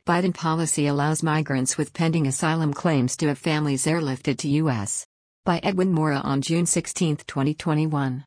Biden policy allows migrants with pending asylum claims to have families airlifted to U.S. By Edwin Mora on June 16, 2021.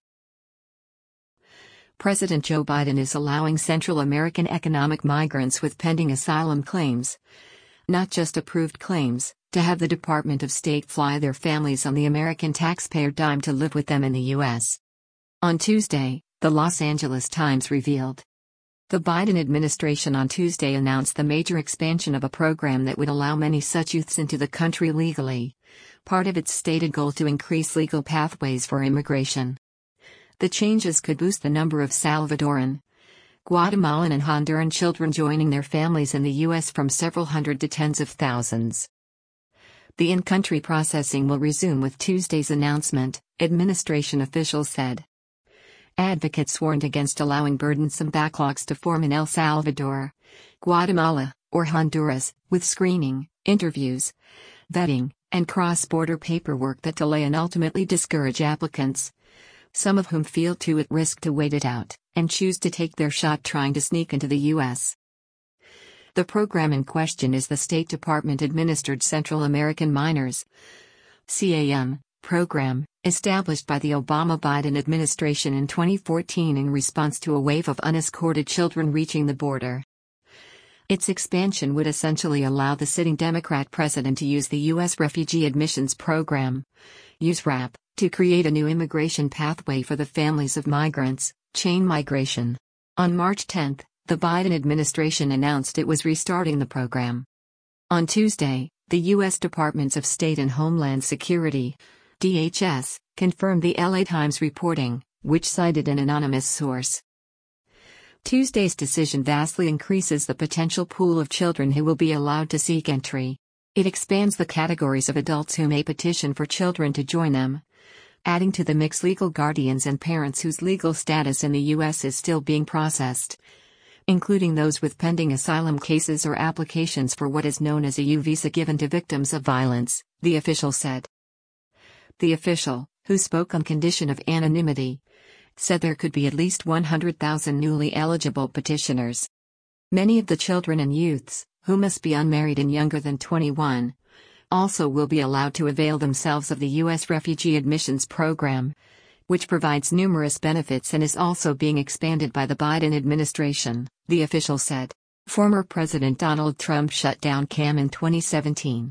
President Joe Biden is allowing Central American economic migrants with pending asylum claims, not just approved claims, to have the Department of State fly their families on the American taxpayer dime to live with them in the U.S. On Tuesday, the Los Angeles Times revealed. The Biden administration on Tuesday announced the major expansion of a program that would allow many such youths into the country legally, part of its stated goal to increase legal pathways for immigration. The changes could boost the number of Salvadoran, Guatemalan and Honduran children joining their families in the U.S. from several hundred to tens of thousands. The in-country processing will resume with Tuesday's announcement, administration officials said. Advocates warned against allowing burdensome backlogs to form in El Salvador, Guatemala, or Honduras, with screening, interviews, vetting, and cross-border paperwork that delay and ultimately discourage applicants, some of whom feel too at risk to wait it out, and choose to take their shot trying to sneak into the U.S. The program in question is the State Department-administered Central American Minors (CAM) program, established by the Obama-Biden administration in 2014 in response to a wave of unescorted children reaching the border. Its expansion would essentially allow the sitting Democrat president to use the U.S. Refugee Admissions Program, USRAP, to create a new immigration pathway for the families of migrants, chain migration. On March 10, the Biden administration announced it was restarting the program. On Tuesday, the U.S. Departments of State and Homeland Security, DHS, confirmed the LA Times reporting, which cited an anonymous source. Tuesday's decision vastly increases the potential pool of children who will be allowed to seek entry. It expands the categories of adults who may petition for children to join them, adding to the mix legal guardians and parents whose legal status in the U.S. is still being processed, including those with pending asylum cases or applications for what is known as a U visa given to victims of violence, the official said. The official, who spoke on condition of anonymity, said there could be at least 100,000 newly eligible petitioners. Many of the children and youths, who must be unmarried and younger than 21, also will be allowed to avail themselves of the U.S. Refugee Admissions Program, which provides numerous benefits and is also being expanded by the Biden administration, the official said. Former President Donald Trump shut down CAM in 2017.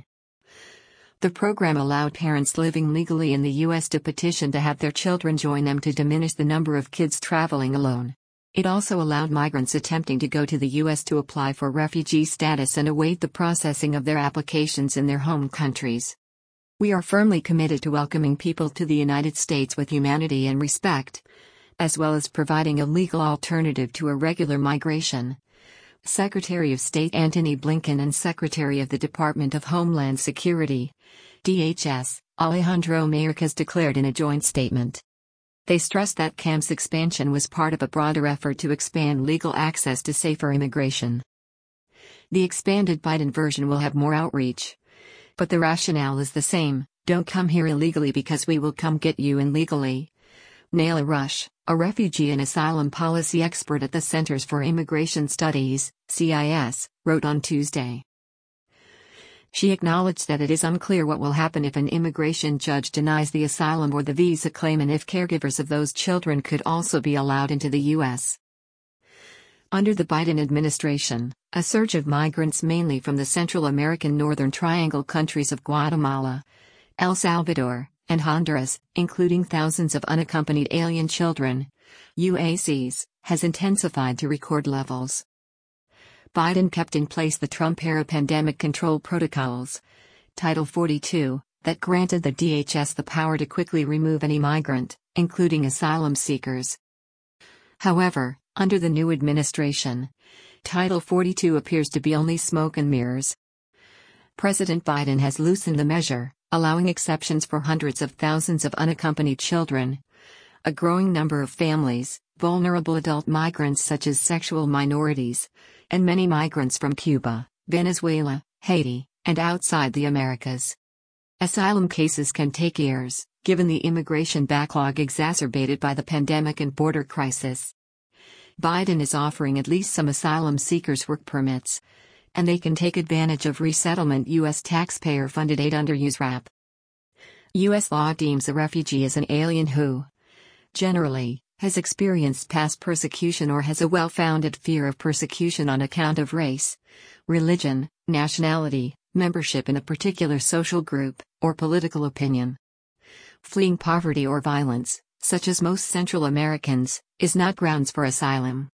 The program allowed parents living legally in the U.S. to petition to have their children join them to diminish the number of kids traveling alone. It also allowed migrants attempting to go to the U.S. to apply for refugee status and await the processing of their applications in their home countries. We are firmly committed to welcoming people to the United States with humanity and respect, as well as providing a legal alternative to irregular migration, Secretary of State Antony Blinken and Secretary of the Department of Homeland Security, DHS, Alejandro Mayorkas declared in a joint statement. They stressed that CAM's expansion was part of a broader effort to expand legal access to safer immigration. The expanded Biden version will have more outreach, but the rationale is the same: don't come here illegally because we will come get you in legally. Nayla Rush, a refugee and asylum policy expert at the Centers for Immigration Studies, CIS, wrote on Tuesday. She acknowledged that it is unclear what will happen if an immigration judge denies the asylum or the visa claim and if caregivers of those children could also be allowed into the U.S. Under the Biden administration, a surge of migrants mainly from the Central American Northern Triangle countries of Guatemala, El Salvador, and Honduras, including thousands of unaccompanied alien children, UACs, has intensified to record levels. Biden kept in place the Trump-era pandemic control protocols, Title 42, that granted the DHS the power to quickly remove any migrant, including asylum seekers. However, under the new administration, Title 42 appears to be only smoke and mirrors. President Biden has loosened the measure, allowing exceptions for hundreds of thousands of unaccompanied children, a growing number of families, vulnerable adult migrants such as sexual minorities, and many migrants from Cuba, Venezuela, Haiti, and outside the Americas. Asylum cases can take years, given the immigration backlog exacerbated by the pandemic and border crisis. Biden is offering at least some asylum seekers work permits, and they can take advantage of resettlement U.S. taxpayer-funded aid under USRAP. U.S. law deems a refugee as an alien who, generally, has experienced past persecution or has a well-founded fear of persecution on account of race, religion, nationality, membership in a particular social group, or political opinion. Fleeing poverty or violence, such as most Central Americans, is not grounds for asylum.